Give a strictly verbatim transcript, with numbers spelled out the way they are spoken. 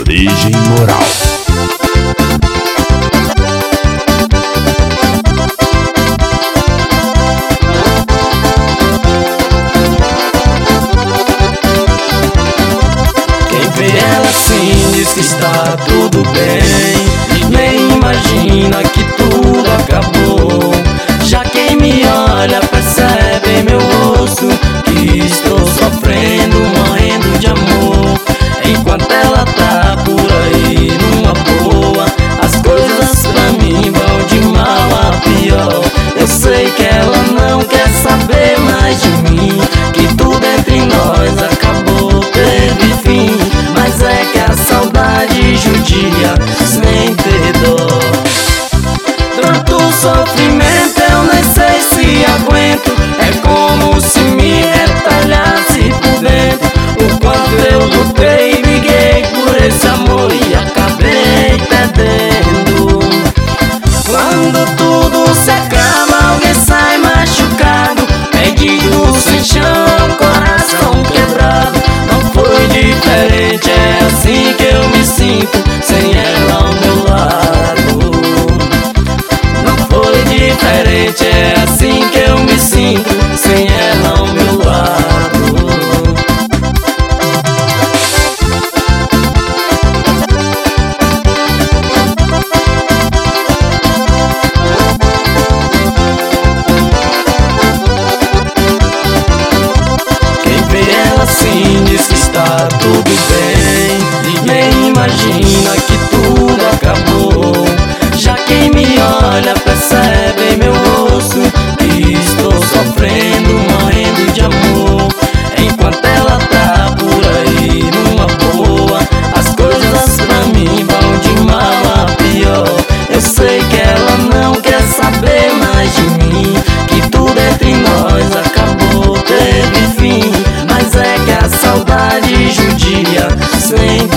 Origem Moral. Quem vê ela assim diz que está tudo bem, nem imagina que tudo acabou. Já quem me olha percebe em meu rosto que estou sofrendo, morrendo de amor. Enquanto ela tá por aí numa boa, as coisas pra mim vão de mal a pior. Eu sei que ela não quer saber mais de mim, que tudo entre nós acabou, teve fim. Mas é que a saudade judia sem ter dó. Tanto sofrimento eu nem sei se aguento, é como se me retalhasse por dentro. O quanto eu lutei, briguei por esse amor e acabei perdendo. Quando tudo se acaba, alguém sai machucado, perdido, sem chão, coração quebrado. Não foi diferente, é assim que eu me sinto, sem ela ao meu lado. Não foi diferente, é assim que eu me sinto, sem ela ao meu lado. Assim diz que está tudo bem, nem imagina que tudo acabou. Já quem me olha percebe em meu rosto que estou sofrendo, morrendo de amor. Enquanto ela tá por aí numa boa, as coisas pra mim vão de mal a pior. Eu sei que ela não quer saber mais de mim, que tudo entre nós acabou, teve fim. Mas é que a saudade judia sem